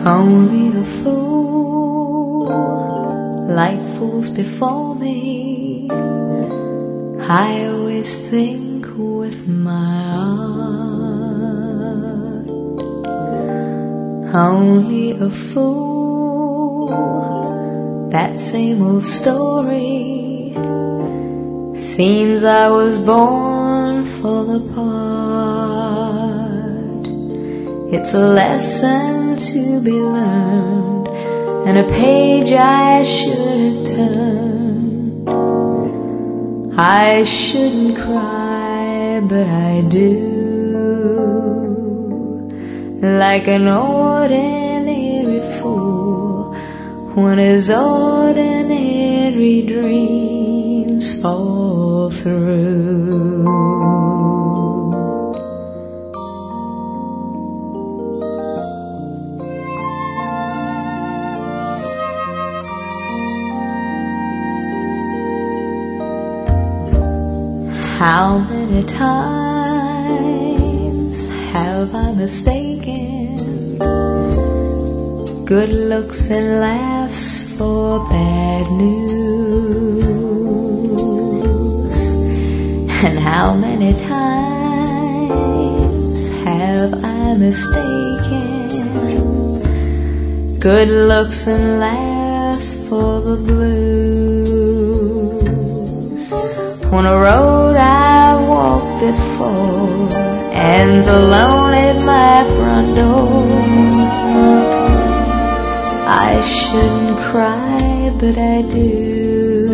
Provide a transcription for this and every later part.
Only a fool, like fools before me, I always think with my heart. Only a fool, that same old story, seems I was born for the part. It's a lesson to be learned, and a page I should have turned. I shouldn't cry, but I do, like an ordinary fool, when his ordinary dreams fall through. How many times have I mistaken good looks and laughs for bad news? And how many times have I mistaken good looks and laughs for the blues? When a road I walked before ends alone at my front door, I shouldn't cry, but I do,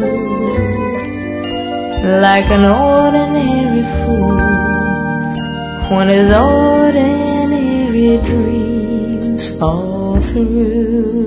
like an ordinary fool, when his ordinary dreams fall through.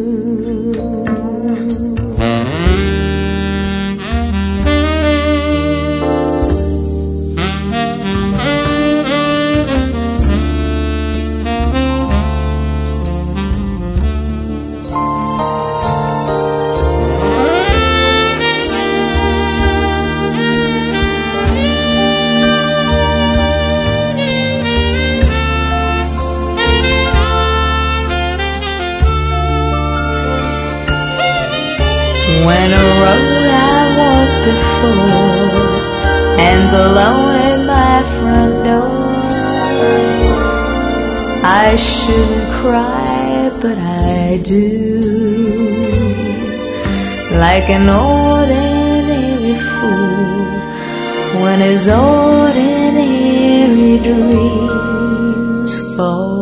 When a road I walked before ends alone at my front door, I shouldn't cry, but I do, like an ordinary fool, when his ordinary dreams fall